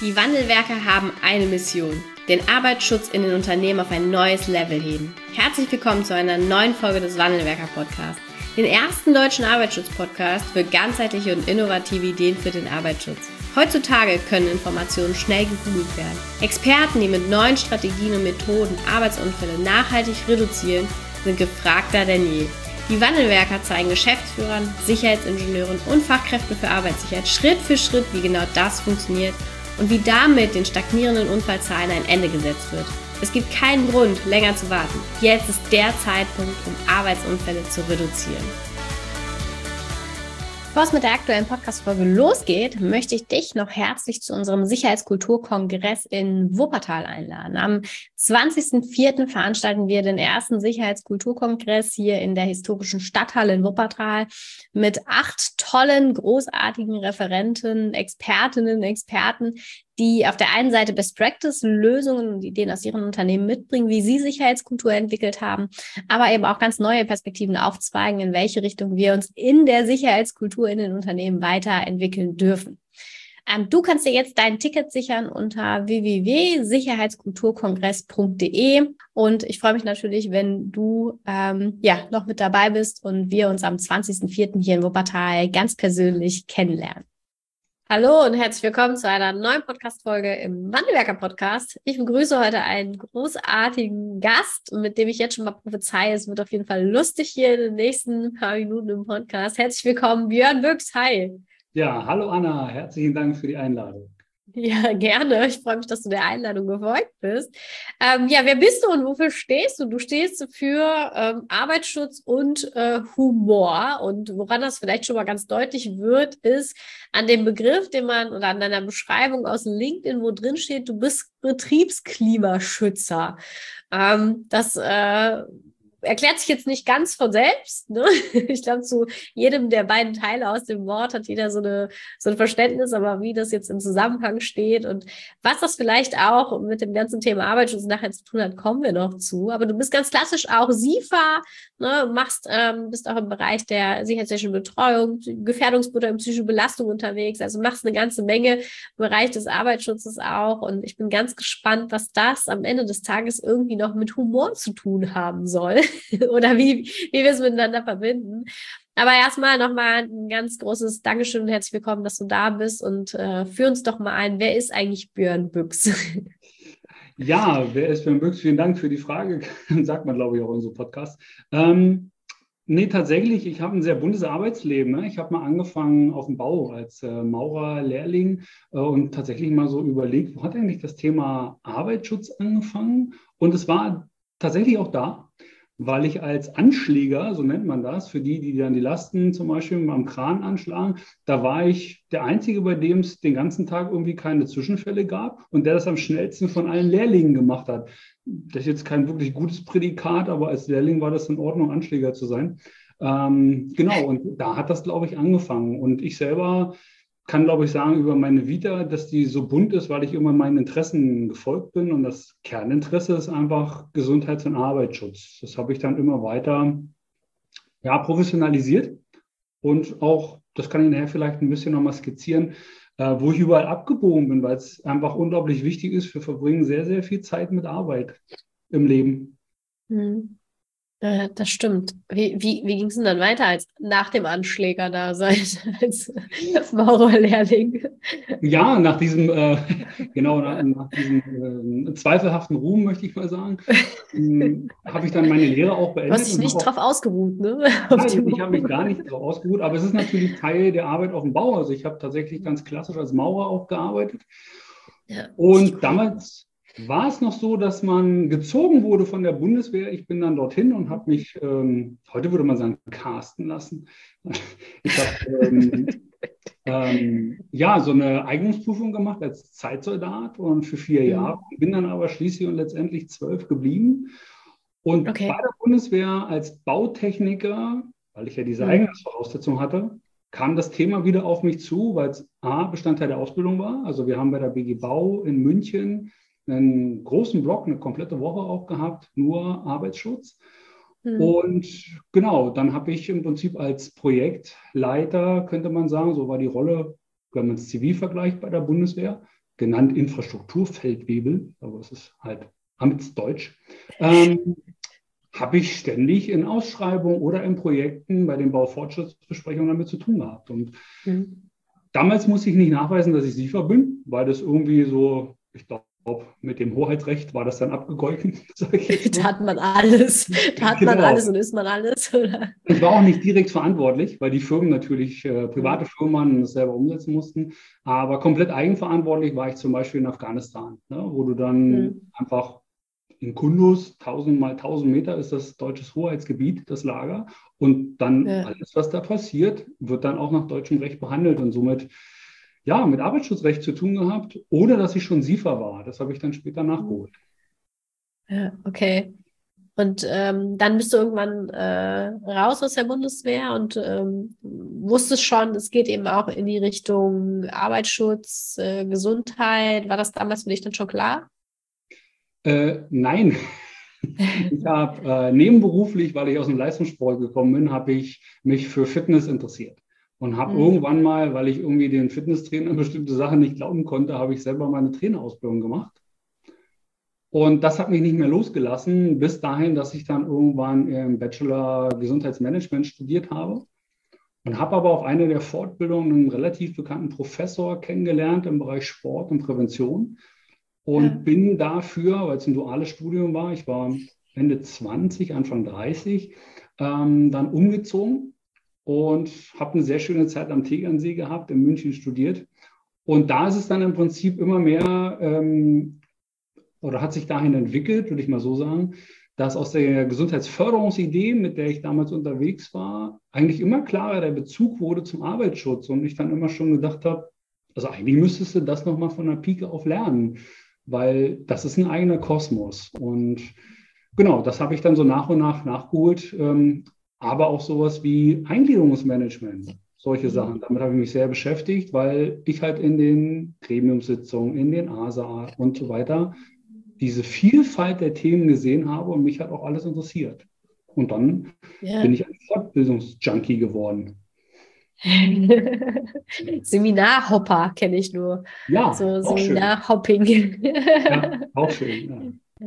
Die Wandelwerker haben eine Mission: den Arbeitsschutz in den Unternehmen auf ein neues Level heben. Herzlich willkommen zu einer neuen Folge des Wandelwerker-Podcasts, den ersten deutschen Arbeitsschutz-Podcast für ganzheitliche und innovative Ideen für den Arbeitsschutz. Heutzutage können Informationen schnell gegoogelt werden. Experten, die mit neuen Strategien und Methoden Arbeitsunfälle nachhaltig reduzieren, sind gefragter denn je. Die Wandelwerker zeigen Geschäftsführern, Sicherheitsingenieuren und Fachkräften für Arbeitssicherheit Schritt für Schritt, wie genau das funktioniert und wie damit den stagnierenden Unfallzahlen ein Ende gesetzt wird. Es gibt keinen Grund, länger zu warten. Jetzt ist der Zeitpunkt, um Arbeitsunfälle zu reduzieren. Bevor es mit der aktuellen Podcast-Folge losgeht, möchte ich dich noch herzlich zu unserem Sicherheitskulturkongress in Wuppertal einladen. Am 20.04. veranstalten wir den ersten Sicherheitskulturkongress hier in der historischen Stadthalle in Wuppertal mit 8 tollen, großartigen Referenten, Expertinnen, Experten, die auf der einen Seite Best-Practice-Lösungen und Ideen aus ihren Unternehmen mitbringen, wie sie Sicherheitskultur entwickelt haben, aber eben auch ganz neue Perspektiven aufzweigen, in welche Richtung wir uns in der Sicherheitskultur in den Unternehmen weiterentwickeln dürfen. Du kannst dir jetzt dein Ticket sichern unter www.sicherheitskulturkongress.de und ich freue mich natürlich, wenn du noch mit dabei bist und wir uns am 20.04. hier in Wuppertal ganz persönlich kennenlernen. Hallo und herzlich willkommen zu einer neuen Podcast-Folge im Wandelwerker-Podcast. Ich begrüße heute einen großartigen Gast, mit dem ich jetzt schon mal prophezeie. Es wird auf jeden Fall lustig hier in den nächsten paar Minuten im Podcast. Herzlich willkommen, Björn Büchs. Hi. Ja, hallo Anna, herzlichen Dank für die Einladung. Ja, gerne. Ich freue mich, dass du der Einladung gefolgt bist. Wer bist du und wofür stehst du? Du stehst für Arbeitsschutz und Humor. Und woran das vielleicht schon mal ganz deutlich wird, ist an dem Begriff, den man oder an deiner Beschreibung aus LinkedIn, wo drin steht, du bist Betriebsklimaschützer. Das erklärt sich jetzt nicht ganz von selbst, ne? Ich glaube, zu jedem der beiden Teile aus dem Wort hat jeder so ein Verständnis, aber wie das jetzt im Zusammenhang steht und was das vielleicht auch mit dem ganzen Thema Arbeitsschutz nachher zu tun hat, kommen wir noch zu. Aber du bist ganz klassisch auch SIFA, ne? Bist auch im Bereich der sicherheitstechnischen Betreuung, Gefährdungsbeurteilung, psychische Belastung unterwegs, also machst eine ganze Menge im Bereich des Arbeitsschutzes auch und ich bin ganz gespannt, was das am Ende des Tages irgendwie noch mit Humor zu tun haben soll. Oder wie wir es miteinander verbinden. Aber erstmal nochmal ein ganz großes Dankeschön und herzlich willkommen, dass du da bist und führ uns doch mal ein, wer ist eigentlich Björn Büchs? Ja, wer ist Björn Büchs? Vielen Dank für die Frage, sagt man, glaube ich, auch in so einem Podcast. Tatsächlich, ich habe ein sehr buntes Arbeitsleben. Ne? Ich habe mal angefangen auf dem Bau als Maurerlehrling und tatsächlich mal so überlegt, wo hat eigentlich das Thema Arbeitsschutz angefangen? Und es war tatsächlich auch da, weil ich als Anschläger, so nennt man das, für die dann die Lasten zum Beispiel am Kran anschlagen, da war ich der Einzige, bei dem es den ganzen Tag irgendwie keine Zwischenfälle gab und der das am schnellsten von allen Lehrlingen gemacht hat. Das ist jetzt kein wirklich gutes Prädikat, aber als Lehrling war das in Ordnung, Anschläger zu sein. Genau, und da hat das, glaube ich, angefangen. Und ich selber kann, glaube ich, sagen über meine Vita, dass die so bunt ist, weil ich immer meinen Interessen gefolgt bin. Und das Kerninteresse ist einfach Gesundheits- und Arbeitsschutz. Das habe ich dann immer weiter professionalisiert. Und auch, das kann ich nachher vielleicht ein bisschen nochmal skizzieren, wo ich überall abgebogen bin, weil es einfach unglaublich wichtig ist. Wir verbringen sehr, sehr viel Zeit mit Arbeit im Leben. Mhm. Das stimmt. Wie ging es denn dann weiter als nach dem Anschläger da seid, als Maurerlehrling? Ja, nach diesem, nach diesem zweifelhaften Ruhm, möchte ich mal sagen, habe ich dann meine Lehre auch beendet. Du hast dich nicht drauf ausgeruht, ne? Nein, ich habe mich gar nicht drauf ausgeruht, aber es ist natürlich Teil der Arbeit auf dem Bau. Also ich habe tatsächlich ganz klassisch als Maurer auch gearbeitet. Ja, und damals war es noch so, dass man gezogen wurde von der Bundeswehr. Ich bin dann dorthin und habe mich, heute würde man sagen, casten lassen. Ich habe so eine Eignungsprüfung gemacht als Zeitsoldat und für 4 Jahre. Bin dann aber schließlich und letztendlich 12 geblieben. Und bei der Bundeswehr als Bautechniker, weil ich ja diese Eignungsvoraussetzung hatte, kam das Thema wieder auf mich zu, weil es Bestandteil der Ausbildung war. Also wir haben bei der BG Bau in München einen großen Block, eine komplette Woche auch gehabt, nur Arbeitsschutz. Und genau, dann habe ich im Prinzip als Projektleiter, könnte man sagen, so war die Rolle, wenn man es zivil vergleicht bei der Bundeswehr, genannt Infrastrukturfeldwebel, aber es ist halt Amtsdeutsch, habe ich ständig in Ausschreibungen oder in Projekten bei den Baufortschrittsbesprechungen damit zu tun gehabt. Und damals musste ich nicht nachweisen, dass ich SIFA bin, weil das irgendwie so, ich glaube, mit dem Hoheitsrecht war das dann abgegolten, sage ich jetzt mal. Da hat man alles. Da hat man Genau. alles und ist man alles, oder? Ich war auch nicht direkt verantwortlich, weil die Firmen natürlich, private Firmen, das selber umsetzen mussten. Aber komplett eigenverantwortlich war ich zum Beispiel in Afghanistan, ne, wo du dann einfach in Kunduz, 1000 mal 1000 Meter ist das deutsches Hoheitsgebiet, das Lager. Und dann alles, was da passiert, wird dann auch nach deutschem Recht behandelt und somit ja, mit Arbeitsschutzrecht zu tun gehabt, ohne dass ich schon SIFA war. Das habe ich dann später nachgeholt. Ja, okay. Und dann bist du irgendwann raus aus der Bundeswehr und wusstest schon, es geht eben auch in die Richtung Arbeitsschutz, Gesundheit. War das damals für dich dann schon klar? Nein. Ich habe nebenberuflich, weil ich aus dem Leistungssport gekommen bin, habe ich mich für Fitness interessiert. Und habe irgendwann mal, weil ich irgendwie den Fitnesstrainern bestimmte Sachen nicht glauben konnte, habe ich selber meine Trainerausbildung gemacht. Und das hat mich nicht mehr losgelassen, bis dahin, dass ich dann irgendwann im Bachelor Gesundheitsmanagement studiert habe. Und habe aber auf einer der Fortbildungen einen relativ bekannten Professor kennengelernt im Bereich Sport und Prävention. Und bin dafür, weil es ein duales Studium war, ich war Ende 20, Anfang 30, dann umgezogen und habe eine sehr schöne Zeit am Tegernsee gehabt, in München studiert. Und da ist es dann im Prinzip immer mehr oder hat sich dahin entwickelt, würde ich mal so sagen, dass aus der Gesundheitsförderungsidee, mit der ich damals unterwegs war, eigentlich immer klarer der Bezug wurde zum Arbeitsschutz und ich dann immer schon gedacht habe, also eigentlich müsstest du das nochmal von der Pike auf lernen, weil das ist ein eigener Kosmos. Und genau, das habe ich dann so nach und nach nachgeholt, aber auch sowas wie Eingliederungsmanagement, solche Sachen. Damit habe ich mich sehr beschäftigt, weil ich halt in den Gremiumssitzungen, in den ASA und so weiter diese Vielfalt der Themen gesehen habe und mich hat auch alles interessiert. Und dann bin ich ein Fortbildungsjunkie geworden. Seminarhopper kenne ich nur. Ja, So auch schön. Seminarhopping. Ja, auch schön. Ja.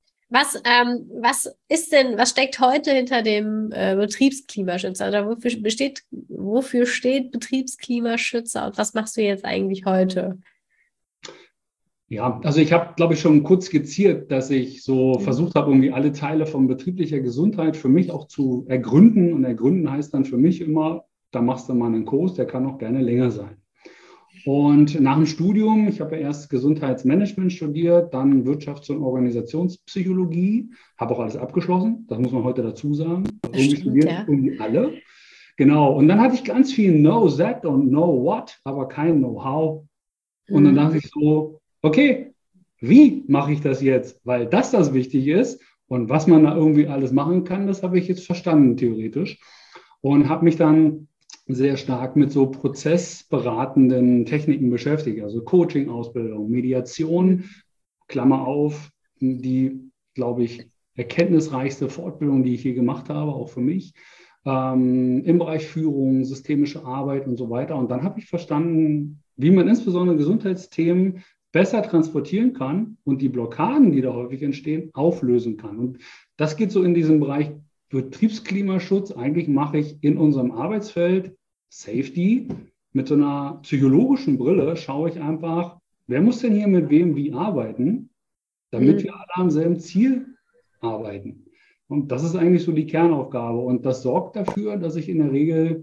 Was steckt heute hinter dem Betriebsklimaschützer? Oder wofür steht Betriebsklimaschützer und was machst du jetzt eigentlich heute? Ja, also ich habe, glaube ich, schon kurz skizziert, dass ich so versucht habe, irgendwie alle Teile von betrieblicher Gesundheit für mich auch zu ergründen. Und ergründen heißt dann für mich immer, da machst du mal einen Kurs, der kann auch gerne länger sein. Und nach dem Studium, ich habe ja erst Gesundheitsmanagement studiert, dann Wirtschafts- und Organisationspsychologie, habe auch alles abgeschlossen, das muss man heute dazu sagen. Irgendwie studieren irgendwie alle. Genau, und dann hatte ich ganz viel Know that und Know what, aber kein Know-how. Und dann dachte ich so, okay, wie mache ich das jetzt? Weil das wichtig ist und was man da irgendwie alles machen kann, das habe ich jetzt verstanden, theoretisch. Und habe mich dann sehr stark mit so prozessberatenden Techniken beschäftigt, also Coaching-Ausbildung, Mediation, Klammer auf, die, glaube ich, erkenntnisreichste Fortbildung, die ich je gemacht habe, auch für mich, im Bereich Führung, systemische Arbeit und so weiter. Und dann habe ich verstanden, wie man insbesondere Gesundheitsthemen besser transportieren kann und die Blockaden, die da häufig entstehen, auflösen kann. Und das geht so in diesem Bereich Betriebsklimaschutz. Eigentlich mache ich in unserem Arbeitsfeld Safety mit so einer psychologischen Brille, schaue ich einfach, wer muss denn hier mit wem wie arbeiten, damit wir alle am selben Ziel arbeiten. Und das ist eigentlich so die Kernaufgabe. Und das sorgt dafür, dass ich in der Regel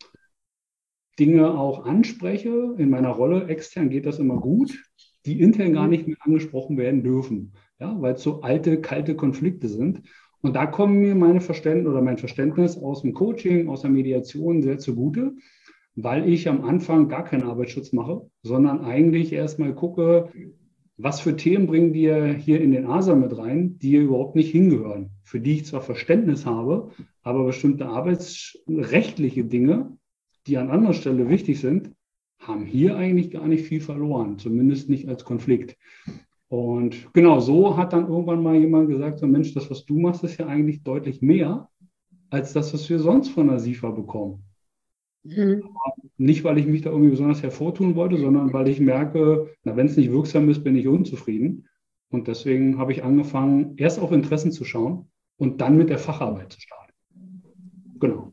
Dinge auch anspreche. In meiner Rolle extern geht das immer gut, die intern gar nicht mehr angesprochen werden dürfen, ja, weil es so alte, kalte Konflikte sind. Und da kommen mir mein Verständnis aus dem Coaching, aus der Mediation sehr zugute, weil ich am Anfang gar keinen Arbeitsschutz mache, sondern eigentlich erstmal gucke, was für Themen bringen wir hier in den ASA mit rein, die hier überhaupt nicht hingehören, für die ich zwar Verständnis habe, aber bestimmte arbeitsrechtliche Dinge, die an anderer Stelle wichtig sind, haben hier eigentlich gar nicht viel verloren, zumindest nicht als Konflikt. Und genau so hat dann irgendwann mal jemand gesagt, so Mensch, das, was du machst, ist ja eigentlich deutlich mehr als das, was wir sonst von der SIFA bekommen. Mhm. Nicht, weil ich mich da irgendwie besonders hervortun wollte, sondern weil ich merke, na, wenn es nicht wirksam ist, bin ich unzufrieden. Und deswegen habe ich angefangen, erst auf Interessen zu schauen und dann mit der Facharbeit zu starten. Genau.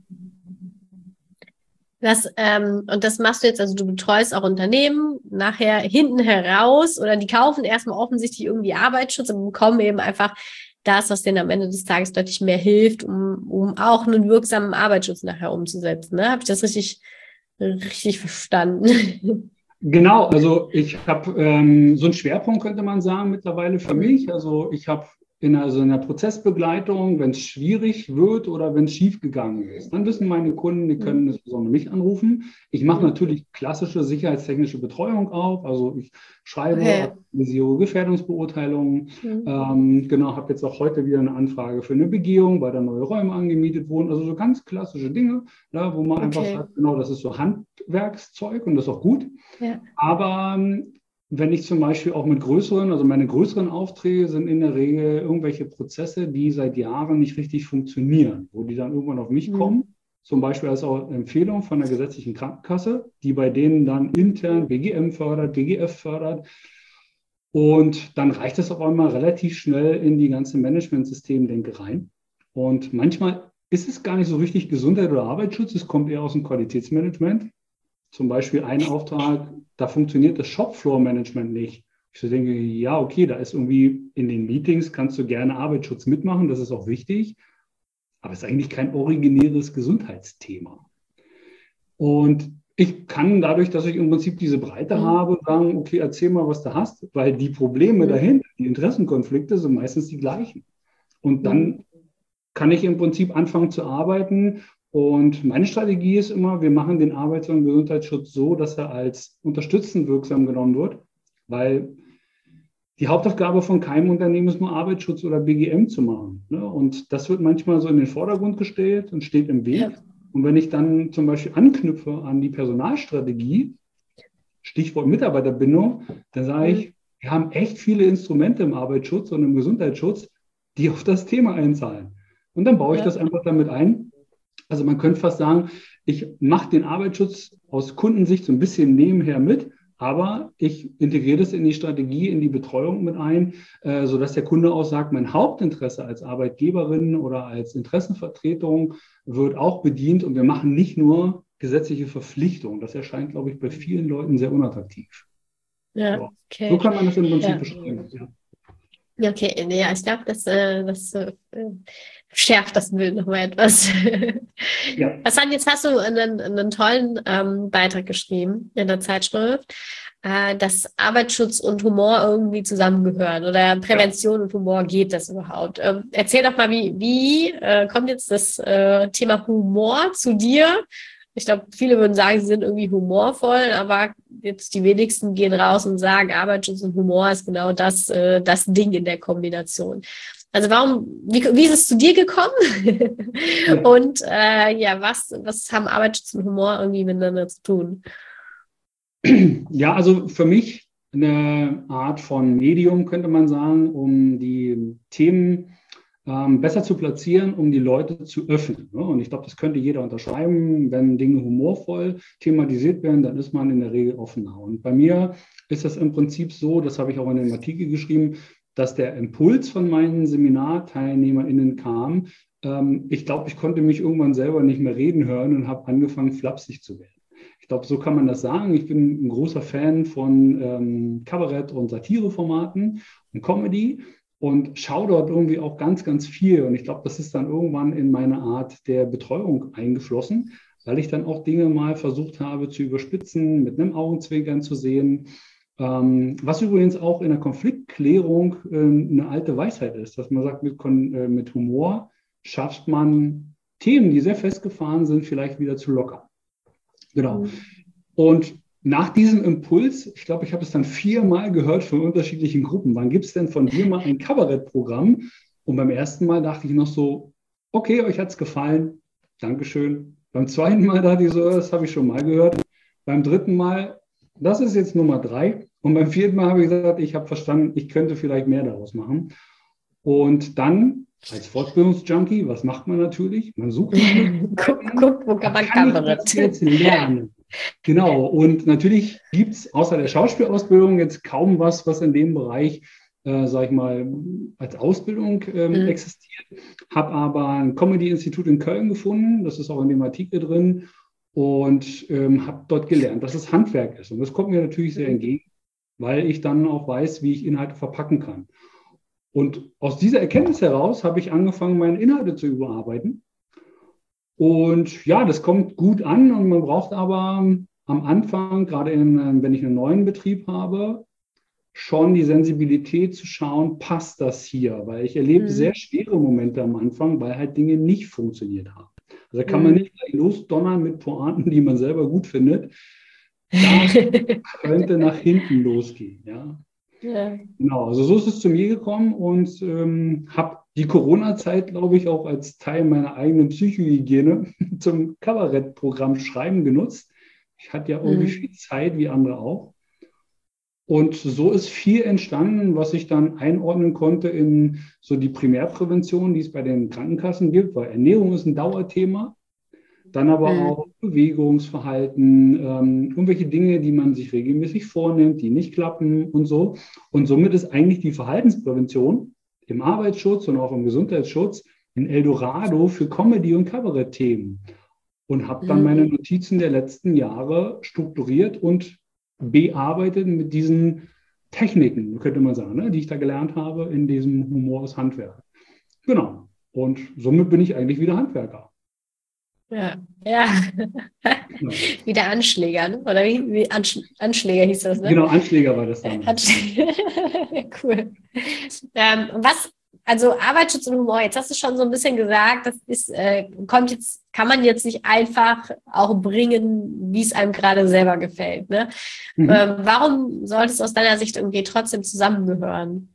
Und das machst du jetzt, also du betreust auch Unternehmen nachher hinten heraus oder die kaufen erstmal offensichtlich irgendwie Arbeitsschutz und bekommen eben einfach das, was denen am Ende des Tages deutlich mehr hilft, um auch einen wirksamen Arbeitsschutz nachher umzusetzen. Ne? Habe ich das richtig verstanden? Genau, also ich habe so einen Schwerpunkt, könnte man sagen, mittlerweile für mich. Also ich habe in der Prozessbegleitung, wenn es schwierig wird oder wenn es schief gegangen ist, dann wissen meine Kunden, die können insbesondere mich anrufen. Ich mache natürlich klassische sicherheitstechnische Betreuung auch. Also ich schreibe, Okay. aktualisiere Gefährdungsbeurteilungen. Mhm. Genau, habe jetzt auch heute wieder eine Anfrage für eine Begehung, weil da neue Räume angemietet wurden. Also so ganz klassische Dinge, wo man einfach Okay. sagt, genau, das ist so Handwerkszeug und das ist auch gut. Ja. Aber wenn ich zum Beispiel auch mit größeren, also meine größeren Aufträge sind in der Regel irgendwelche Prozesse, die seit Jahren nicht richtig funktionieren, wo die dann irgendwann auf mich Mhm. kommen, zum Beispiel als auch Empfehlung von der gesetzlichen Krankenkasse, die bei denen dann intern BGM fördert, BGF fördert. Und dann reicht es auf einmal relativ schnell in die ganze Managementsystemdenke rein. Und manchmal ist es gar nicht so richtig Gesundheit oder Arbeitsschutz, es kommt eher aus dem Qualitätsmanagement. Zum Beispiel ein Auftrag, da funktioniert das Shopfloor-Management nicht. Ich so denke, ja, okay, da ist irgendwie in den Meetings kannst du gerne Arbeitsschutz mitmachen, das ist auch wichtig, aber es ist eigentlich kein originäres Gesundheitsthema. Und ich kann dadurch, dass ich im Prinzip diese Breite Mhm. habe, sagen, okay, erzähl mal, was du hast, weil die Probleme Mhm. dahinter, die Interessenkonflikte sind meistens die gleichen. Und Mhm. dann kann ich im Prinzip anfangen zu arbeiten. Und meine Strategie ist immer, wir machen den Arbeits- und Gesundheitsschutz so, dass er als unterstützend wirksam genommen wird, weil die Hauptaufgabe von keinem Unternehmen ist nur Arbeitsschutz oder BGM zu machen. Ne? Und das wird manchmal so in den Vordergrund gestellt und steht im Ja. Weg. Und wenn ich dann zum Beispiel anknüpfe an die Personalstrategie, Stichwort Mitarbeiterbindung, dann sage Mhm. ich, wir haben echt viele Instrumente im Arbeitsschutz und im Gesundheitsschutz, die auf das Thema einzahlen. Und dann baue ich Ja. das einfach damit ein. Also man könnte fast sagen, ich mache den Arbeitsschutz aus Kundensicht so ein bisschen nebenher mit, aber ich integriere das in die Strategie, in die Betreuung mit ein, sodass der Kunde auch sagt, mein Hauptinteresse als Arbeitgeberin oder als Interessenvertretung wird auch bedient und wir machen nicht nur gesetzliche Verpflichtungen. Das erscheint, glaube ich, bei vielen Leuten sehr unattraktiv. Ja. Ja. So Okay. kann man das im Prinzip Ja. beschreiben. Ja. Ja, okay, nee, ja, ich glaube, das schärft das Bild nochmal etwas. Ja. Jetzt hast du einen tollen Beitrag geschrieben in der Zeitschrift, dass Arbeitsschutz und Humor irgendwie zusammengehören oder Ja. Prävention und Humor, geht das überhaupt? Erzähl doch mal, wie kommt jetzt das Thema Humor zu dir? Ich glaube, viele würden sagen, sie sind irgendwie humorvoll, aber jetzt die wenigsten gehen raus und sagen, Arbeitsschutz und Humor ist genau das Ding in der Kombination. Also wie ist es zu dir gekommen? Ja. Und ja, was haben Arbeitsschutz und Humor irgendwie miteinander zu tun? Ja, also für mich eine Art von Medium, könnte man sagen, um die Themen besser zu platzieren, um die Leute zu öffnen. Ne? Und ich glaube, das könnte jeder unterschreiben. Wenn Dinge humorvoll thematisiert werden, dann ist man in der Regel offener. Und bei mir ist das im Prinzip so, das habe ich auch in dem Artikel geschrieben, dass der Impuls von meinen SeminarteilnehmerInnen kam. Ich glaube, ich konnte mich irgendwann selber nicht mehr reden hören und habe angefangen, flapsig zu werden. Ich glaube, so kann man das sagen. Ich bin ein großer Fan von Kabarett- und Satireformaten und Comedy und schaue dort irgendwie auch ganz, ganz viel. Und ich glaube, das ist dann irgendwann in meine Art der Betreuung eingeflossen, weil ich dann auch Dinge mal versucht habe zu überspitzen, mit einem Augenzwinkern zu sehen. Was übrigens auch in der Konfliktklärung eine alte Weisheit ist, dass man sagt, mit Humor schafft man Themen, die sehr festgefahren sind, vielleicht wieder zu lockern. Genau. Mhm. Und nach diesem Impuls, ich glaube, ich habe es dann 4-mal gehört von unterschiedlichen Gruppen. Wann gibt es denn von dir mal ein Kabarettprogramm? Und beim ersten Mal dachte ich noch so, okay, euch hat es gefallen. Dankeschön. Beim zweiten Mal dachte ich so, das habe ich schon mal gehört. Beim dritten Mal, das ist jetzt Nummer 3. Und beim vierten Mal habe ich gesagt, ich habe verstanden, ich könnte vielleicht mehr daraus machen. Und dann als Fortbildungsjunkie, was macht man natürlich? Man sucht nach Möglichkeiten. Guck, wo kann man Kabarett? Das jetzt lernen. Genau, und natürlich gibt es außer der Schauspielausbildung jetzt kaum was in dem Bereich, sag ich mal, als Ausbildung existiert. Habe aber ein Comedy-Institut in Köln gefunden, das ist auch in dem Artikel drin, und habe dort gelernt, dass es Handwerk ist. Und das kommt mir natürlich sehr entgegen, weil ich dann auch weiß, wie ich Inhalte verpacken kann. Und aus dieser Erkenntnis heraus habe ich angefangen, meine Inhalte zu überarbeiten. Und ja, das kommt gut an und man braucht aber am Anfang, gerade wenn ich einen neuen Betrieb habe, schon die Sensibilität zu schauen, passt das hier? Weil ich erlebe sehr schwere Momente am Anfang, weil halt Dinge nicht funktioniert haben. Also da kann man nicht gleich losdonnern mit Pointen, die man selber gut findet. Das könnte nach hinten losgehen, ja. Ja. Genau, also so ist es zu mir gekommen und habe die Corona-Zeit, glaube ich, auch als Teil meiner eigenen Psychohygiene zum Kabarettprogramm Schreiben genutzt. Ich hatte ja irgendwie viel Zeit, wie andere auch. Und so ist viel entstanden, was ich dann einordnen konnte in so die Primärprävention, die es bei den Krankenkassen gibt, weil Ernährung ist ein Dauerthema. Dann aber auch Bewegungsverhalten, irgendwelche Dinge, die man sich regelmäßig vornimmt, die nicht klappen und so. Und somit ist eigentlich die Verhaltensprävention im Arbeitsschutz und auch im Gesundheitsschutz ein Eldorado für Comedy- und Kabarettthemen. Und habe dann meine Notizen der letzten Jahre strukturiert und bearbeitet mit diesen Techniken, könnte man sagen, ne, die ich da gelernt habe in diesem Humor aus Handwerk. Genau. Und somit bin ich eigentlich wieder Handwerker. Ja, ja. Genau. Wie der Anschläger, ne? Oder wie Anschläger hieß das, ne? Genau, Anschläger war das dann. Cool. Also Arbeitsschutz und Humor, jetzt hast du schon so ein bisschen gesagt, das ist, kann man jetzt nicht einfach auch bringen, wie es einem gerade selber gefällt, ne? Warum sollte es aus deiner Sicht irgendwie trotzdem zusammengehören?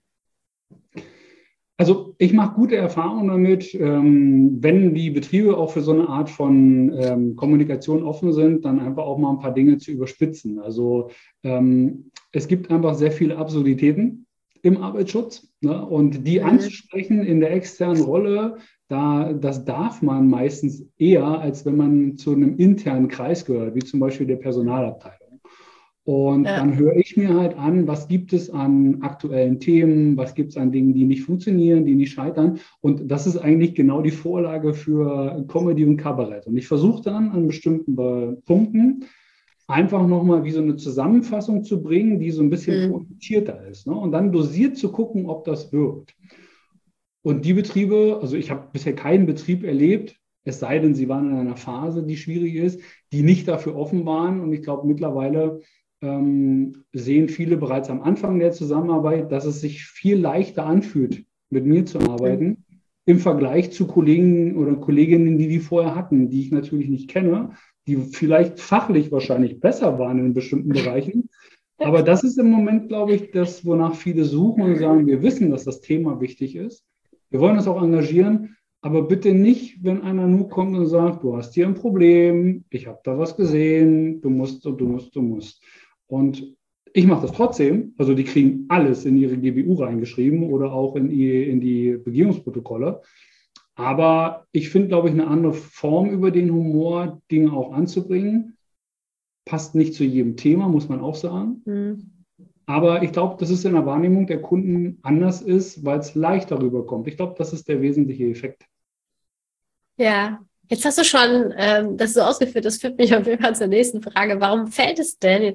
Also ich mache gute Erfahrungen damit, wenn die Betriebe auch für so eine Art von Kommunikation offen sind, dann einfach auch mal ein paar Dinge zu überspitzen. Also es gibt einfach sehr viele Absurditäten im Arbeitsschutz, ne? Und die anzusprechen in der externen Rolle, das darf man meistens eher, als wenn man zu einem internen Kreis gehört, wie zum Beispiel der Personalabteilung. Und dann höre ich mir halt an, was gibt es an aktuellen Themen, was gibt es an Dingen, die nicht funktionieren, die nicht scheitern. Und das ist eigentlich genau die Vorlage für Comedy und Kabarett. Und ich versuche dann an bestimmten Punkten einfach nochmal wie so eine Zusammenfassung zu bringen, die so ein bisschen pointierter ist, ne? Und dann dosiert zu gucken, ob das wirkt. Und die Betriebe, also ich habe bisher keinen Betrieb erlebt, es sei denn, sie waren in einer Phase, die schwierig ist, die nicht dafür offen waren. Und ich glaube, mittlerweile sehen viele bereits am Anfang der Zusammenarbeit, dass es sich viel leichter anfühlt, mit mir zu arbeiten, im Vergleich zu Kollegen oder Kolleginnen, die vorher hatten, die ich natürlich nicht kenne, die vielleicht fachlich wahrscheinlich besser waren in bestimmten Bereichen. Aber das ist im Moment, glaube ich, das, wonach viele suchen und sagen, wir wissen, dass das Thema wichtig ist. Wir wollen uns auch engagieren, aber bitte nicht, wenn einer nur kommt und sagt, du hast hier ein Problem, ich habe da was gesehen, du musst und du musst, du musst. Und ich mache das trotzdem, also die kriegen alles in ihre GBU reingeschrieben oder auch in die Begehungsprotokolle. Aber ich finde, glaube ich, eine andere Form über den Humor, Dinge auch anzubringen. Passt nicht zu jedem Thema, muss man auch sagen. Aber ich glaube, dass es in der Wahrnehmung der Kunden anders ist, weil es leichter rüberkommt. Ich glaube, das ist der wesentliche Effekt. Ja, jetzt hast du schon das so ausgeführt, das führt mich auf jeden Fall zur nächsten Frage. Warum fällt es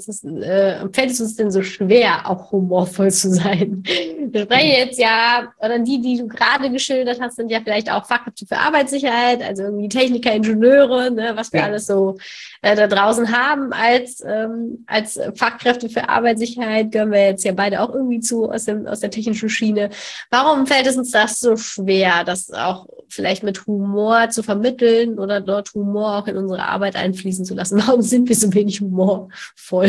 uns denn so schwer, auch humorvoll zu sein? Wir sprechen jetzt ja, oder die du gerade geschildert hast, sind ja vielleicht auch Fachkräfte für Arbeitssicherheit, also irgendwie Techniker, Ingenieure, ne, was wir alles so da draußen haben als Fachkräfte für Arbeitssicherheit, gehören wir jetzt ja beide auch irgendwie zu aus der technischen Schiene. Warum fällt es uns das so schwer, das auch vielleicht mit Humor zu vermitteln oder dort Humor auch in unsere Arbeit einfließen zu lassen? Warum sind wir so wenig humorvoll?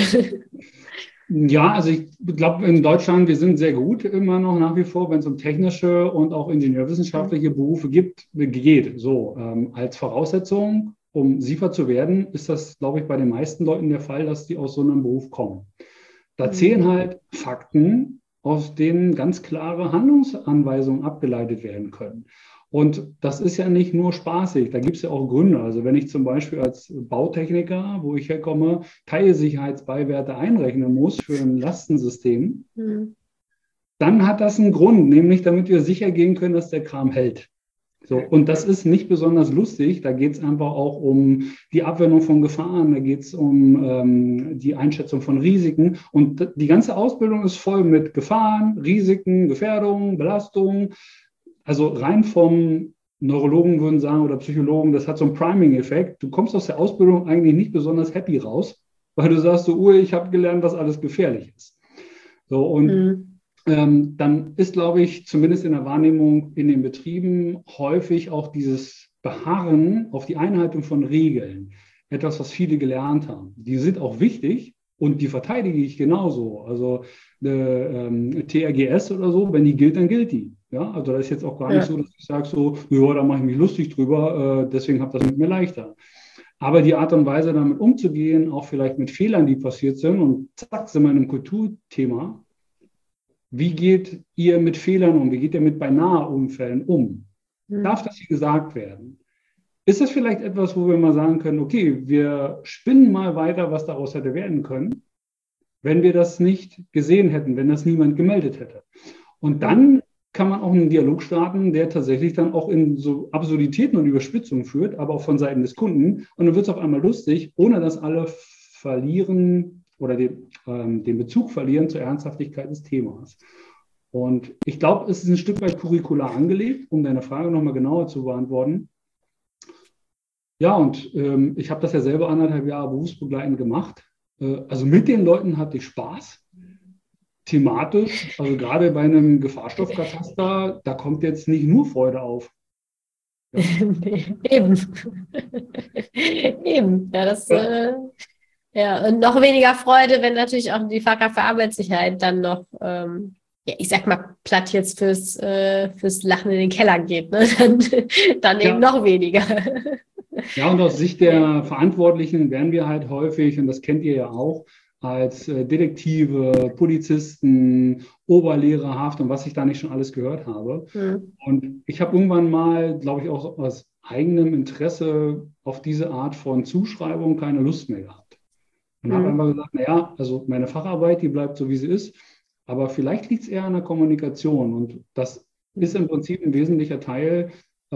Ja, also ich glaube, in Deutschland, wir sind sehr gut immer noch nach wie vor, wenn es um technische und auch ingenieurwissenschaftliche Berufe geht. So, als Voraussetzung, um SIFA zu werden, ist das, glaube ich, bei den meisten Leuten der Fall, dass die aus so einem Beruf kommen. Da zählen halt Fakten, aus denen ganz klare Handlungsanweisungen abgeleitet werden können. Und das ist ja nicht nur spaßig, da gibt es ja auch Gründe. Also wenn ich zum Beispiel als Bautechniker, wo ich herkomme, Teilsicherheitsbeiwerte einrechnen muss für ein Lastensystem, dann hat das einen Grund, nämlich damit wir sicher gehen können, dass der Kram hält. So, und das ist nicht besonders lustig. Da geht es einfach auch um die Abwendung von Gefahren, da geht es um die Einschätzung von Risiken. Und die ganze Ausbildung ist voll mit Gefahren, Risiken, Gefährdungen, Belastungen. Also rein vom Neurologen würden sagen oder Psychologen, das hat so einen Priming-Effekt. Du kommst aus der Ausbildung eigentlich nicht besonders happy raus, weil du sagst so, ich habe gelernt, was alles gefährlich ist. So, und dann ist, glaube ich, zumindest in der Wahrnehmung in den Betrieben häufig auch dieses Beharren auf die Einhaltung von Regeln etwas, was viele gelernt haben. Die sind auch wichtig und die verteidige ich genauso. Also eine TRGS oder so, wenn die gilt, dann gilt die. Ja, also das ist jetzt auch gar nicht so, dass ich sage so, ja, da mache ich mich lustig drüber, deswegen habe das mit mir leichter. Aber die Art und Weise, damit umzugehen, auch vielleicht mit Fehlern, die passiert sind, und zack, sind wir in einem Kulturthema. Wie geht ihr mit Fehlern um? Wie geht ihr mit beinahe Unfällen um? Darf das hier gesagt werden? Ist das vielleicht etwas, wo wir mal sagen können, okay, wir spinnen mal weiter, was daraus hätte werden können, wenn wir das nicht gesehen hätten, wenn das niemand gemeldet hätte? Und dann kann man auch einen Dialog starten, der tatsächlich dann auch in so Absurditäten und Überspitzungen führt, aber auch von Seiten des Kunden. Und dann wird es auf einmal lustig, ohne dass alle verlieren oder den Bezug verlieren zur Ernsthaftigkeit des Themas. Und ich glaube, es ist ein Stück weit curricular angelegt, um deine Frage nochmal genauer zu beantworten. Ja, und ich habe das ja selber 1,5 Jahre berufsbegleitend gemacht. Also mit den Leuten hatte ich Spaß. Thematisch, also gerade bei einem Gefahrstoffkataster, da kommt jetzt nicht nur Freude auf. Ja. Eben. Eben. Ja, das... Ja, und noch weniger Freude, wenn natürlich auch die Fachkraft für Arbeitssicherheit dann noch, ich sag mal, platt jetzt fürs Lachen in den Keller geht, ne? Dann eben noch weniger. Ja, und aus Sicht der Verantwortlichen werden wir halt häufig, und das kennt ihr ja auch, als Detektive, Polizisten, Oberlehrerhaft und was ich da nicht schon alles gehört habe. Und ich habe irgendwann mal, glaube ich, auch aus eigenem Interesse auf diese Art von Zuschreibung keine Lust mehr gehabt. Und habe einfach gesagt, naja, also meine Facharbeit, die bleibt so, wie sie ist, aber vielleicht liegt es eher an der Kommunikation. Und das ist im Prinzip ein wesentlicher Teil,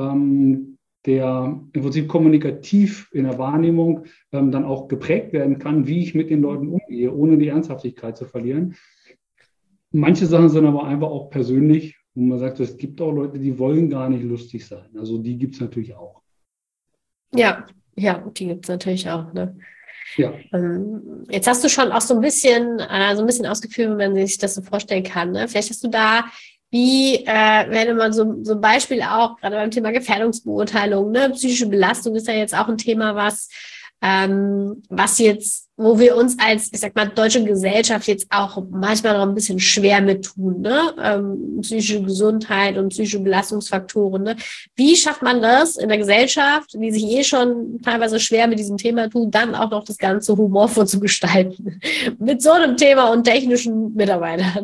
der im Prinzip kommunikativ in der Wahrnehmung dann auch geprägt werden kann, wie ich mit den Leuten umgehe, ohne die Ernsthaftigkeit zu verlieren. Manche Sachen sind aber einfach auch persönlich, wo man sagt, es gibt auch Leute, die wollen gar nicht lustig sein. Also die gibt es natürlich auch. Ja, die gibt es natürlich auch, ne? Ja. Jetzt hast du schon auch so ein bisschen ausgeführt, wie man sich das so vorstellen kann, ne? Vielleicht hast du da, wenn man so ein Beispiel auch, gerade beim Thema Gefährdungsbeurteilung, ne? Psychische Belastung ist ja jetzt auch ein Thema, was jetzt, wo wir uns als, ich sag mal, deutsche Gesellschaft jetzt auch manchmal noch ein bisschen schwer mit tun, ne? Psychische Gesundheit und psychische Belastungsfaktoren, ne? Wie schafft man das in der Gesellschaft, die sich schon teilweise schwer mit diesem Thema tut, dann auch noch das Ganze humorvoll zu gestalten? Mit so einem Thema und technischen Mitarbeitern.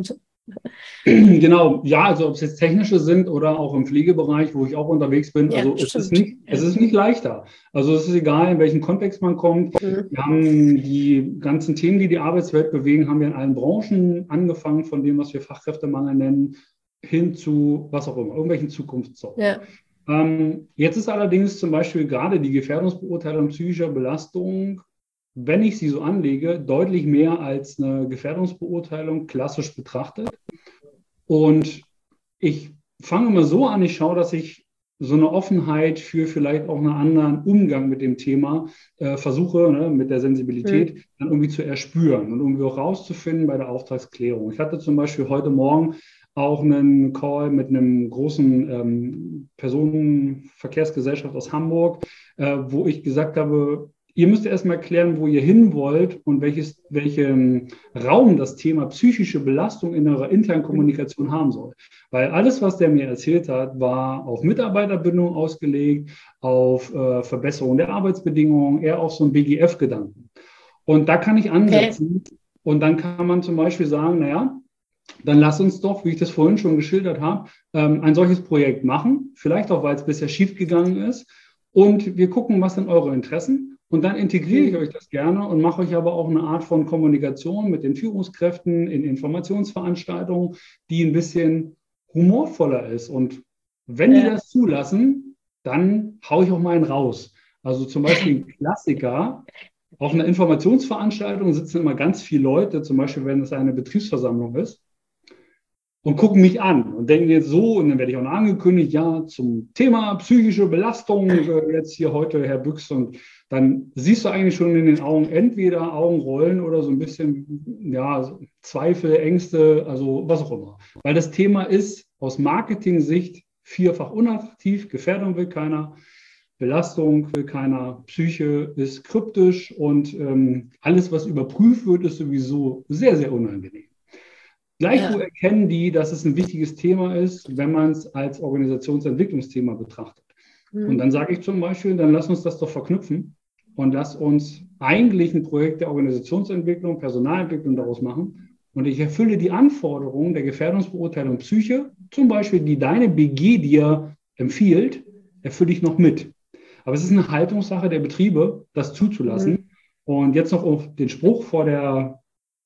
Genau, ja, also ob es jetzt technische sind oder auch im Pflegebereich, wo ich auch unterwegs bin, also es ist nicht leichter. Also es ist egal, in welchen Kontext man kommt. Wir haben die ganzen Themen, die die Arbeitswelt bewegen, haben wir in allen Branchen angefangen, von dem, was wir Fachkräftemangel nennen, hin zu was auch immer, irgendwelchen Zukunftssorgen. Ja. Jetzt ist allerdings zum Beispiel gerade die Gefährdungsbeurteilung psychischer Belastung, wenn ich sie so anlege, deutlich mehr als eine Gefährdungsbeurteilung klassisch betrachtet. Und ich fange mal so an, ich schaue, dass ich so eine Offenheit für vielleicht auch einen anderen Umgang mit dem Thema versuche, ne, mit der Sensibilität dann irgendwie zu erspüren und irgendwie auch rauszufinden bei der Auftragsklärung. Ich hatte zum Beispiel heute Morgen auch einen Call mit einem großen Personenverkehrsgesellschaft aus Hamburg, wo ich gesagt habe, ihr müsst erstmal klären, wo ihr hin wollt und welchen Raum das Thema psychische Belastung in eurer internen Kommunikation haben soll. Weil alles, was der mir erzählt hat, war auf Mitarbeiterbindung ausgelegt, auf Verbesserung der Arbeitsbedingungen, eher auf so einen BGF-Gedanken. Und da kann ich ansetzen und dann kann man zum Beispiel sagen, naja, dann lass uns doch, wie ich das vorhin schon geschildert habe, ein solches Projekt machen. Vielleicht auch, weil es bisher schiefgegangen ist. Und wir gucken, was sind eure Interessen. Und dann integriere ich euch das gerne und mache euch aber auch eine Art von Kommunikation mit den Führungskräften in Informationsveranstaltungen, die ein bisschen humorvoller ist. Und wenn die das zulassen, dann haue ich auch mal einen raus. Also zum Beispiel ein Klassiker. Auf einer Informationsveranstaltung sitzen immer ganz viele Leute, zum Beispiel, wenn es eine Betriebsversammlung ist, und gucken mich an und denken jetzt so, und dann werde ich auch noch angekündigt, ja, zum Thema psychische Belastung, jetzt hier heute Herr Büchs, und dann siehst du eigentlich schon in den Augen entweder Augenrollen oder so ein bisschen, ja, Zweifel, Ängste, also was auch immer. Weil das Thema ist aus Marketing-Sicht vierfach unattraktiv, Gefährdung will keiner, Belastung will keiner, Psyche ist kryptisch und alles, was überprüft wird, ist sowieso sehr, sehr unangenehm. Gleichwohl erkennen die, dass es ein wichtiges Thema ist, wenn man es als Organisationsentwicklungsthema betrachtet. Und dann sage ich zum Beispiel, dann lass uns das doch verknüpfen und lass uns eigentlich ein Projekt der Organisationsentwicklung, Personalentwicklung daraus machen. Und ich erfülle die Anforderungen der Gefährdungsbeurteilung Psyche, zum Beispiel, die deine BG dir empfiehlt, erfülle ich noch mit. Aber es ist eine Haltungssache der Betriebe, das zuzulassen. Und jetzt noch auf den Spruch vor der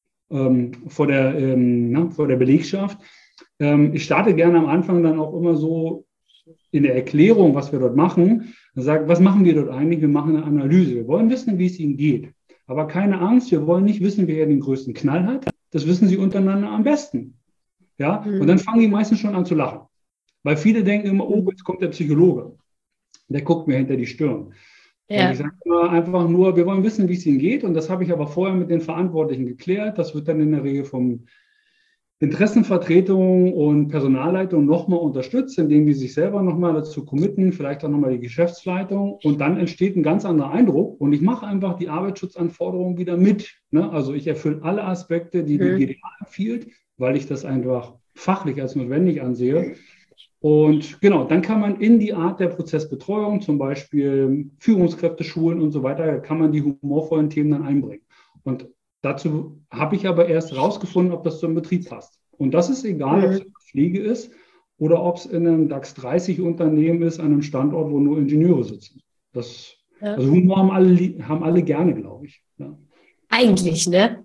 Belegschaft. Ich starte gerne am Anfang dann auch immer so in der Erklärung, was wir dort machen. Dann sage, was machen wir dort eigentlich? Wir machen eine Analyse. Wir wollen wissen, wie es Ihnen geht. Aber keine Angst, wir wollen nicht wissen, wer den größten Knall hat. Das wissen Sie untereinander am besten. Ja? Und dann fangen die meisten schon an zu lachen. Weil viele denken immer, oh, jetzt kommt der Psychologe. Der guckt mir hinter die Stirn. Ja. Und ich sage immer einfach nur, wir wollen wissen, wie es Ihnen geht. Und das habe ich aber vorher mit den Verantwortlichen geklärt. Das wird dann in der Regel vom Interessenvertretung und Personalleitung nochmal unterstützt, indem die sich selber nochmal dazu committen, vielleicht auch nochmal die Geschäftsleitung. Und dann entsteht ein ganz anderer Eindruck. Und ich mache einfach die Arbeitsschutzanforderungen wieder mit. Ne? Also ich erfülle alle Aspekte, die die GDA empfiehlt, weil ich das einfach fachlich als notwendig ansehe. Und genau, dann kann man in die Art der Prozessbetreuung, zum Beispiel Führungskräfteschulen und so weiter, kann man die humorvollen Themen dann einbringen. Und dazu habe ich aber erst herausgefunden, ob das zum Betrieb passt. Und das ist egal, ob es in der Pflege ist oder ob es in einem DAX 30 Unternehmen ist, an einem Standort, wo nur Ingenieure sitzen. Also Humor haben alle gerne, glaube ich. Ja. Eigentlich, ne?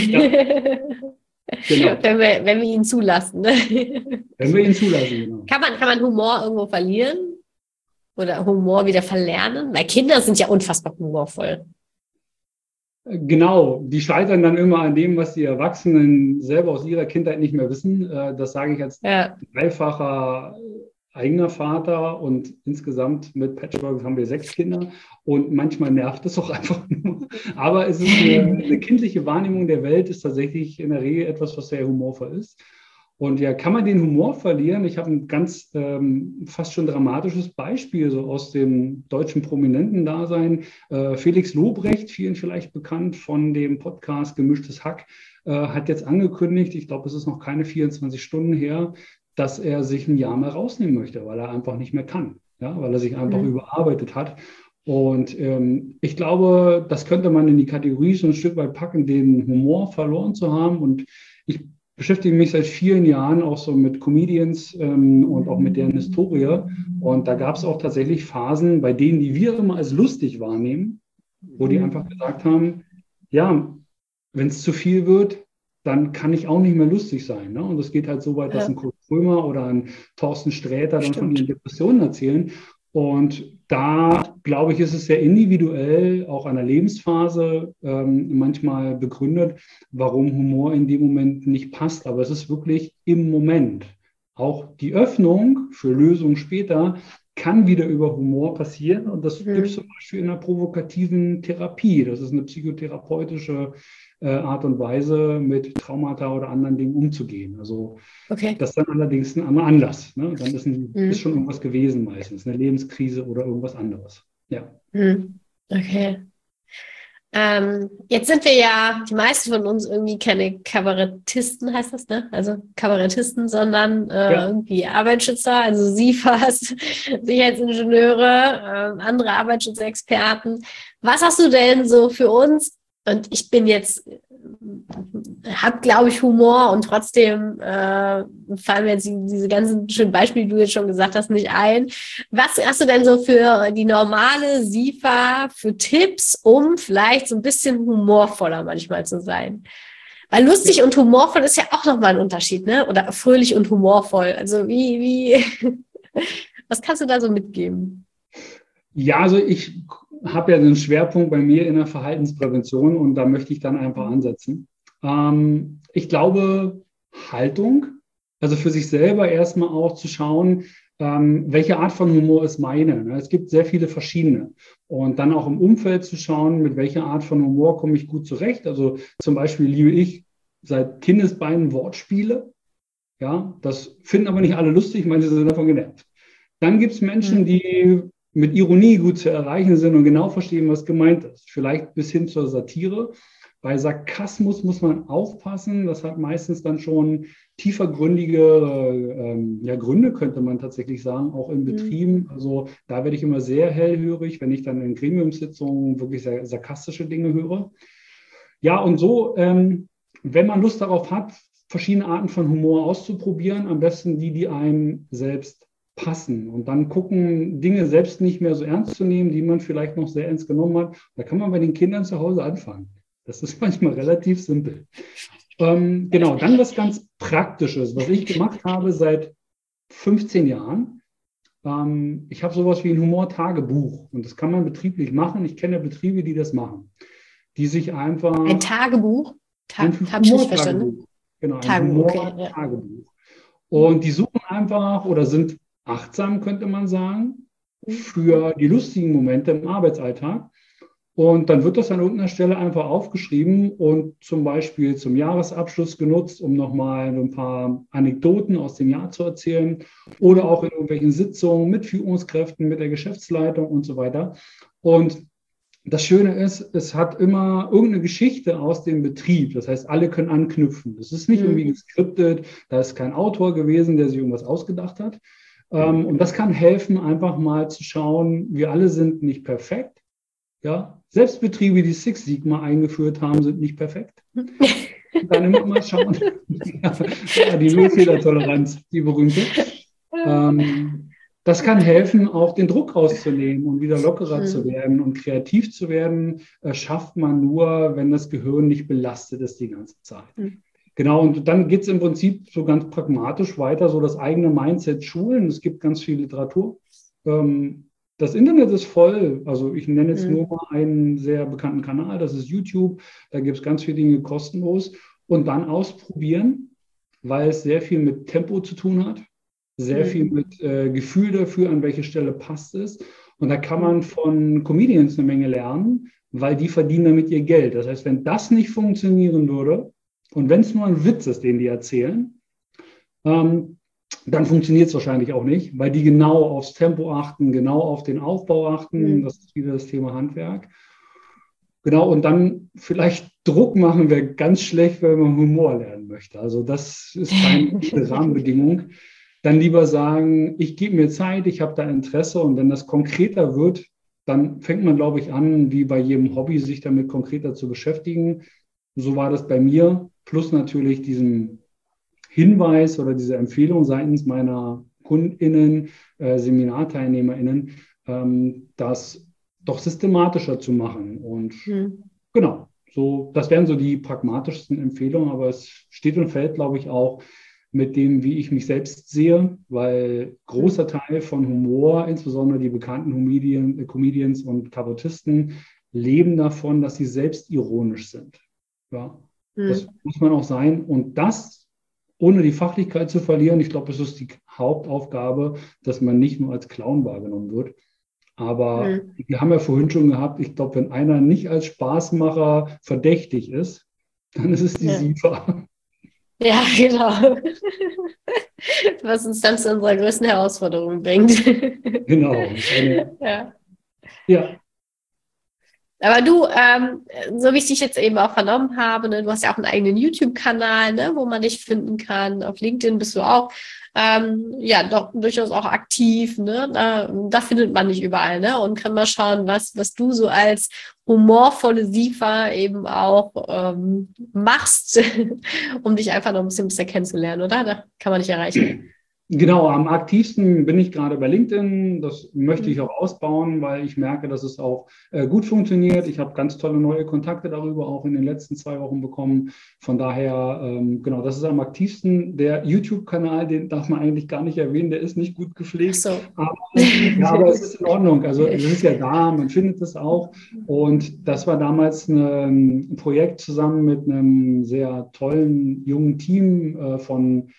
Genau. Wenn wir ihn zulassen. Ne? Wenn wir ihn zulassen, genau. Kann man Humor irgendwo verlieren oder Humor wieder verlernen? Weil Kinder sind ja unfassbar humorvoll. Genau, die scheitern dann immer an dem, was die Erwachsenen selber aus ihrer Kindheit nicht mehr wissen. Das sage ich als dreifacher eigener Vater und insgesamt mit Patchwork haben wir 6 Kinder und manchmal nervt es auch einfach nur. Aber es ist eine kindliche Wahrnehmung der Welt, ist tatsächlich in der Regel etwas, was sehr humorvoll ist. Und ja, kann man den Humor verlieren? Ich habe ein ganz fast schon dramatisches Beispiel so aus dem deutschen Prominentendasein. Felix Lobrecht, vielen vielleicht bekannt von dem Podcast Gemischtes Hack, hat jetzt angekündigt, ich glaube, es ist noch keine 24 Stunden her, dass er sich ein Jahr mehr rausnehmen möchte, weil er einfach nicht mehr kann, ja, weil er sich einfach überarbeitet hat. Und ich glaube, das könnte man in die Kategorie so ein Stück weit packen, den Humor verloren zu haben. Und ich beschäftige mich seit vielen Jahren auch so mit Comedians und auch mit deren Historie. Und da gab es auch tatsächlich Phasen, bei denen, die wir immer als lustig wahrnehmen, wo die einfach gesagt haben, ja, wenn es zu viel wird, dann kann ich auch nicht mehr lustig sein. Ne? Und das geht halt so weit, dass ein Kurt Krömer oder ein Thorsten Sträter dann von ihren Depressionen erzählen. Und da, glaube ich, ist es sehr individuell, auch an der Lebensphase manchmal begründet, warum Humor in dem Moment nicht passt. Aber es ist wirklich im Moment. Auch die Öffnung für Lösungen später kann wieder über Humor passieren. Und das gibt es zum Beispiel in einer provokativen Therapie. Das ist eine psychotherapeutische Art und Weise, mit Traumata oder anderen Dingen umzugehen. Also das ist dann allerdings ein anderer Anlass. Ne? Dann ist schon irgendwas gewesen meistens, eine Lebenskrise oder irgendwas anderes. Ja. Okay. Jetzt sind wir ja, die meisten von uns irgendwie keine Kabarettisten, heißt das, ne? Also Kabarettisten, sondern irgendwie Arbeitsschützer, also Sie fast, Sicherheitsingenieure, andere Arbeitsschutzexperten. Was hast du denn so für uns? Und ich bin jetzt habe, glaube ich, Humor und trotzdem fallen mir jetzt diese ganzen schönen Beispiele, die du jetzt schon gesagt hast, nicht ein. Was hast du denn so für die normale SIFA für Tipps, um vielleicht so ein bisschen humorvoller manchmal zu sein? Weil lustig und humorvoll ist ja auch nochmal ein Unterschied, ne? Oder fröhlich und humorvoll. Also was kannst du da so mitgeben? Ja, also ich habe ja einen Schwerpunkt bei mir in der Verhaltensprävention und da möchte ich dann einfach ansetzen. Ich glaube, Haltung, also für sich selber erstmal auch zu schauen, welche Art von Humor ist meine. Es gibt sehr viele verschiedene. Und dann auch im Umfeld zu schauen, mit welcher Art von Humor komme ich gut zurecht. Also zum Beispiel liebe ich seit Kindesbeinen Wortspiele. Ja, das finden aber nicht alle lustig, manche sind davon genervt. Dann gibt es Menschen, die mit Ironie gut zu erreichen sind und genau verstehen, was gemeint ist. Vielleicht bis hin zur Satire. Bei Sarkasmus muss man aufpassen. Das hat meistens dann schon tiefergründige Gründe, könnte man tatsächlich sagen, auch in Betrieben. Also da werde ich immer sehr hellhörig, wenn ich dann in Gremiumssitzungen wirklich sehr sarkastische Dinge höre. Ja, und so, wenn man Lust darauf hat, verschiedene Arten von Humor auszuprobieren, am besten die einem selbst passen und dann gucken, Dinge selbst nicht mehr so ernst zu nehmen, die man vielleicht noch sehr ernst genommen hat. Da kann man bei den Kindern zu Hause anfangen. Das ist manchmal relativ simpel. Genau, dann was ganz Praktisches, was ich gemacht habe seit 15 Jahren. Ich habe sowas wie ein Humortagebuch und das kann man betrieblich machen. Ich kenne Betriebe, die das machen, die sich einfach... Ein Tagebuch? Ein Humortagebuch. Genau, ein Humortagebuch. Und die suchen einfach oder sind achtsam, könnte man sagen, für die lustigen Momente im Arbeitsalltag. Und dann wird das an irgendeiner Stelle einfach aufgeschrieben und zum Beispiel zum Jahresabschluss genutzt, um nochmal ein paar Anekdoten aus dem Jahr zu erzählen oder auch in irgendwelchen Sitzungen mit Führungskräften, mit der Geschäftsleitung und so weiter. Und das Schöne ist, es hat immer irgendeine Geschichte aus dem Betrieb. Das heißt, alle können anknüpfen. Es ist nicht irgendwie geskriptet, da ist kein Autor gewesen, der sich irgendwas ausgedacht hat. Und das kann helfen, einfach mal zu schauen, wir alle sind nicht perfekt. Ja? Selbst Betriebe, die Six Sigma eingeführt haben, sind nicht perfekt. Dann immer mal schauen. Ja, die Nullfehlertoleranz, die berühmte. Das kann helfen, auch den Druck rauszunehmen und wieder lockerer zu werden und kreativ zu werden, schafft man nur, wenn das Gehirn nicht belastet ist die ganze Zeit. Genau, und dann geht es im Prinzip so ganz pragmatisch weiter, so das eigene Mindset schulen. Es gibt ganz viel Literatur. Das Internet ist voll, also ich nenne jetzt nur mal einen sehr bekannten Kanal, das ist YouTube. Da gibt es ganz viele Dinge kostenlos und dann ausprobieren, weil es sehr viel mit Tempo zu tun hat. Sehr viel mit Gefühl dafür, an welche Stelle passt es. Und da kann man von Comedians eine Menge lernen, weil die verdienen damit ihr Geld. Das heißt, wenn das nicht funktionieren würde und wenn es nur ein Witz ist, den die erzählen, dann funktioniert es wahrscheinlich auch nicht, weil die genau aufs Tempo achten, genau auf den Aufbau achten. Das ist wieder das Thema Handwerk. Genau, und dann vielleicht Druck machen wäre ganz schlecht, wenn man Humor lernen möchte. Also das ist keine gute Rahmenbedingung. Dann lieber sagen, ich gebe mir Zeit, ich habe da Interesse und wenn das konkreter wird, dann fängt man, glaube ich, an, wie bei jedem Hobby, sich damit konkreter zu beschäftigen. So war das bei mir, plus natürlich diesen Hinweis oder diese Empfehlung seitens meiner KundInnen, SeminarteilnehmerInnen, das doch systematischer zu machen. Und genau, so, das wären so die pragmatischsten Empfehlungen, aber es steht und fällt, glaube ich, auch mit dem, wie ich mich selbst sehe, weil großer Teil von Humor, insbesondere die bekannten Comedians und Kabarettisten, leben davon, dass sie selbstironisch sind. Ja, das muss man auch sein. Und das, ohne die Fachlichkeit zu verlieren, ich glaube, es ist die Hauptaufgabe, dass man nicht nur als Clown wahrgenommen wird. Aber wir haben ja vorhin schon gehabt, ich glaube, wenn einer nicht als Spaßmacher verdächtig ist, dann ist es die SIFA. Ja, genau. Was uns dann zu unserer größten Herausforderung bringt. Genau. Ja. Aber du, so wie ich dich jetzt eben auch vernommen habe, ne, du hast ja auch einen eigenen YouTube-Kanal, ne, wo man dich finden kann. Auf LinkedIn bist du auch doch durchaus auch aktiv. Ne? Da findet man dich überall, ne? Und kann mal schauen, was du so als humorvolle SIFA eben auch machst, um dich einfach noch ein bisschen besser kennenzulernen, oder? Da kann man dich erreichen. Genau, am aktivsten bin ich gerade bei LinkedIn. Das möchte ich auch ausbauen, weil ich merke, dass es auch gut funktioniert. Ich habe ganz tolle neue Kontakte darüber auch in den letzten 2 Wochen bekommen. Von daher, genau, das ist am aktivsten. Der YouTube-Kanal, den darf man eigentlich gar nicht erwähnen, der ist nicht gut gepflegt. So. Aber es ist in Ordnung. Also es ist ja da, man findet es auch. Und das war damals ein Projekt zusammen mit einem sehr tollen jungen Team von,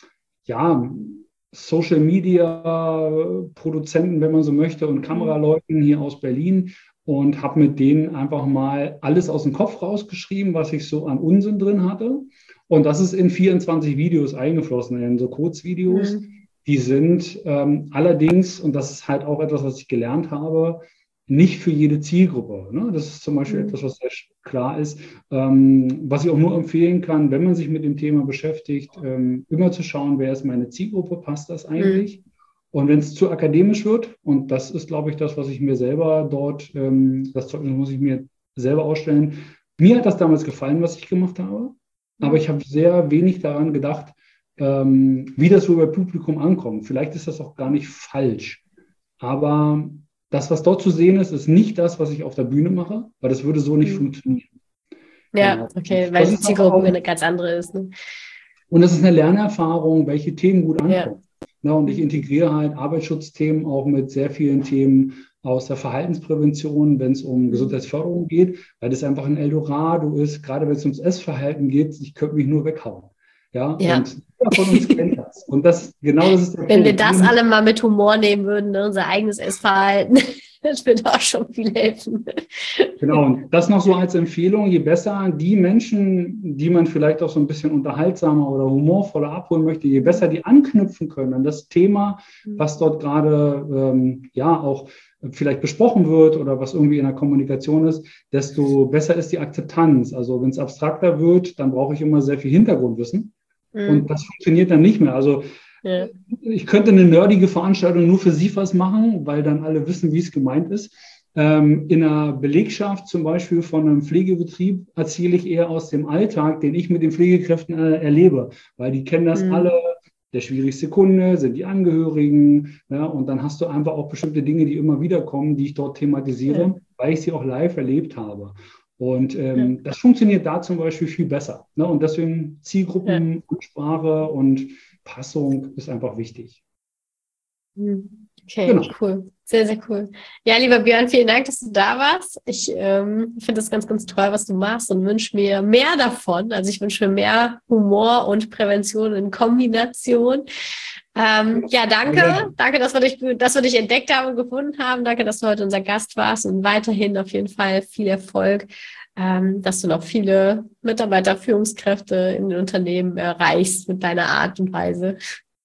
ja, Social Media Produzenten, wenn man so möchte, und Kameraleuten hier aus Berlin und habe mit denen einfach mal alles aus dem Kopf rausgeschrieben, was ich so an Unsinn drin hatte. Und das ist in 24 Videos eingeflossen, in so Kurzvideos. Die sind allerdings, und das ist halt auch etwas, was ich gelernt habe, nicht für jede Zielgruppe. Ne? Das ist zum Beispiel etwas, was sehr klar ist, was ich auch nur empfehlen kann, wenn man sich mit dem Thema beschäftigt, immer zu schauen, wer ist meine Zielgruppe, passt das eigentlich? Und wenn es zu akademisch wird, und das ist, glaube ich, das, was ich mir selber dort, das Zeugnis muss ich mir selber ausstellen. Mir hat das damals gefallen, was ich gemacht habe, aber ich habe sehr wenig daran gedacht, wie das so bei Publikum ankommt. Vielleicht ist das auch gar nicht falsch, aber das, was dort zu sehen ist, ist nicht das, was ich auf der Bühne mache, weil das würde so nicht funktionieren. Ja, Genau. okay, weil die Zielgruppe eine ganz andere ist. Ne? Und das ist eine Lernerfahrung, welche Themen gut ankommen. Ja. Und ich integriere halt Arbeitsschutzthemen auch mit sehr vielen Themen aus der Verhaltensprävention, wenn es um Gesundheitsförderung geht, weil das einfach ein Eldorado ist, gerade wenn es ums Essverhalten geht, ich könnte mich nur weghauen. Ja, und jeder von uns kennt das. Und genau das ist der Wenn wir das alle mal mit Humor nehmen würden, ne, unser eigenes Essverhalten, das würde auch schon viel helfen. Genau, und das noch so als Empfehlung, je besser die Menschen, die man vielleicht auch so ein bisschen unterhaltsamer oder humorvoller abholen möchte, je besser die anknüpfen können an das Thema, was dort gerade auch vielleicht besprochen wird oder was irgendwie in der Kommunikation ist, desto besser ist die Akzeptanz. Also wenn es abstrakter wird, dann brauche ich immer sehr viel Hintergrundwissen. Und das funktioniert dann nicht mehr. Also ich könnte eine nerdige Veranstaltung nur für SIFAs machen, weil dann alle wissen, wie es gemeint ist. In einer Belegschaft zum Beispiel von einem Pflegebetrieb erzähle ich eher aus dem Alltag, den ich mit den Pflegekräften erlebe, weil die kennen das alle. Der schwierigste Kunde sind die Angehörigen. Ja, und dann hast du einfach auch bestimmte Dinge, die immer wieder kommen, die ich dort thematisiere, weil ich sie auch live erlebt habe. Und das funktioniert da zum Beispiel viel besser. Ne? Und deswegen Zielgruppenansprache und Passung ist einfach wichtig. Okay, cool. Sehr, sehr cool. Ja, lieber Björn, vielen Dank, dass du da warst. Ich finde das ganz, ganz toll, was du machst und wünsche mir mehr davon. Also ich wünsche mir mehr Humor und Prävention in Kombination. Ja, danke. Danke, dass wir dich entdeckt haben und gefunden haben. Danke, dass du heute unser Gast warst und weiterhin auf jeden Fall viel Erfolg, dass du noch viele Mitarbeiter, Führungskräfte in den Unternehmen erreichst mit deiner Art und Weise.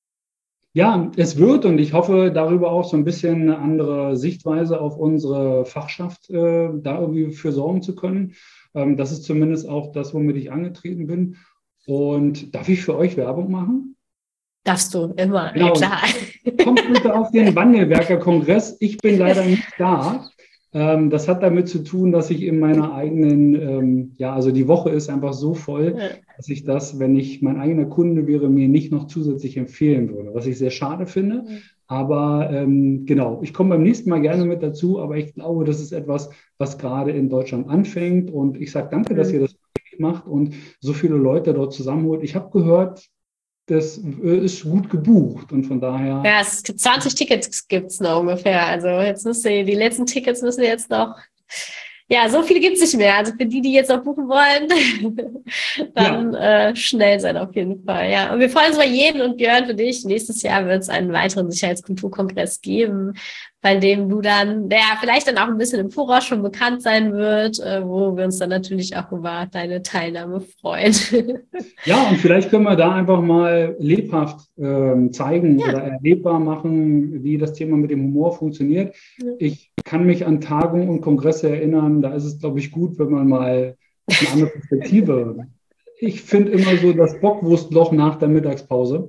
Ja, es wird, und ich hoffe darüber auch so ein bisschen eine andere Sichtweise auf unsere Fachschaft da irgendwie für sorgen zu können. Das ist zumindest auch das, womit ich angetreten bin. Und darf ich für euch Werbung machen? Darfst du immer, genau. Ja klar. Kommt bitte auf den Wandelwerker-Kongress. Ich bin leider nicht da. Das hat damit zu tun, dass ich in meiner eigenen, also die Woche ist einfach so voll, dass ich das, wenn ich mein eigener Kunde wäre, mir nicht noch zusätzlich empfehlen würde, was ich sehr schade finde. Aber genau, ich komme beim nächsten Mal gerne mit dazu, aber ich glaube, das ist etwas, was gerade in Deutschland anfängt. Und ich sage danke, dass ihr das macht und so viele Leute dort zusammenholt. Ich habe gehört, das ist gut gebucht und von daher... Ja, 20 Tickets gibt es noch ungefähr. Also jetzt die letzten Tickets müssen jetzt noch... Ja, so viele gibt es nicht mehr. Also für die jetzt noch buchen wollen, dann schnell sein auf jeden Fall. Ja, und wir freuen uns über jeden und Björn, für dich. Nächstes Jahr wird es einen weiteren Sicherheitskulturkongress geben, bei dem du dann, der vielleicht dann auch ein bisschen im Voraus schon bekannt sein wird, wo wir uns dann natürlich auch über deine Teilnahme freuen. Ja, und vielleicht können wir da einfach mal lebhaft zeigen oder erlebbar machen, wie das Thema mit dem Humor funktioniert. Ich kann mich an Tagungen und Kongresse erinnern, da ist es, glaube ich, gut, wenn man mal eine andere Perspektive. Ich finde immer so das Bockwurstloch nach der Mittagspause.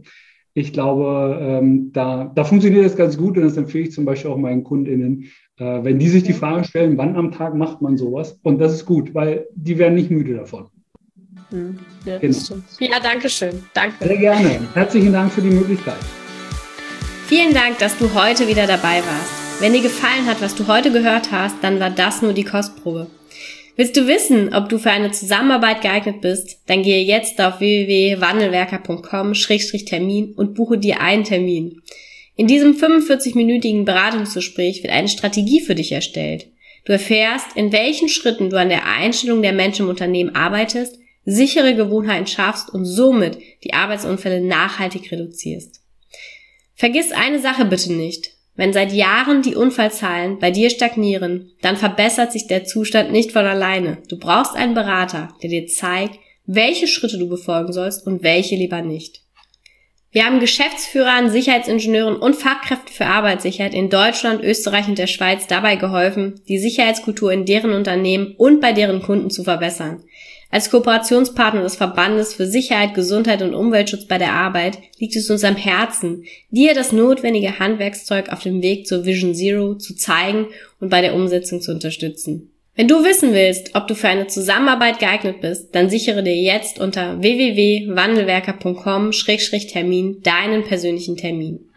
Ich glaube, da funktioniert das ganz gut und das empfehle ich zum Beispiel auch meinen KundInnen, wenn die sich die Frage stellen, wann am Tag macht man sowas? Und das ist gut, weil die werden nicht müde davon. Ja, genau. Stimmt. Ja, danke schön. Danke. Sehr gerne. Herzlichen Dank für die Möglichkeit. Vielen Dank, dass du heute wieder dabei warst. Wenn dir gefallen hat, was du heute gehört hast, dann war das nur die Kostprobe. Willst du wissen, ob du für eine Zusammenarbeit geeignet bist? Dann gehe jetzt auf www.wandelwerker.com/Termin und buche dir einen Termin. In diesem 45-minütigen Beratungsgespräch wird eine Strategie für dich erstellt. Du erfährst, in welchen Schritten du an der Einstellung der Menschen im Unternehmen arbeitest, sichere Gewohnheiten schaffst und somit die Arbeitsunfälle nachhaltig reduzierst. Vergiss eine Sache bitte nicht. Wenn seit Jahren die Unfallzahlen bei dir stagnieren, dann verbessert sich der Zustand nicht von alleine. Du brauchst einen Berater, der dir zeigt, welche Schritte du befolgen sollst und welche lieber nicht. Wir haben Geschäftsführern, Sicherheitsingenieuren und Fachkräften für Arbeitssicherheit in Deutschland, Österreich und der Schweiz dabei geholfen, die Sicherheitskultur in deren Unternehmen und bei deren Kunden zu verbessern. Als Kooperationspartner des Verbandes für Sicherheit, Gesundheit und Umweltschutz bei der Arbeit liegt es uns am Herzen, dir das notwendige Handwerkszeug auf dem Weg zur Vision Zero zu zeigen und bei der Umsetzung zu unterstützen. Wenn du wissen willst, ob du für eine Zusammenarbeit geeignet bist, dann sichere dir jetzt unter www.wandelwerker.com/Termin deinen persönlichen Termin.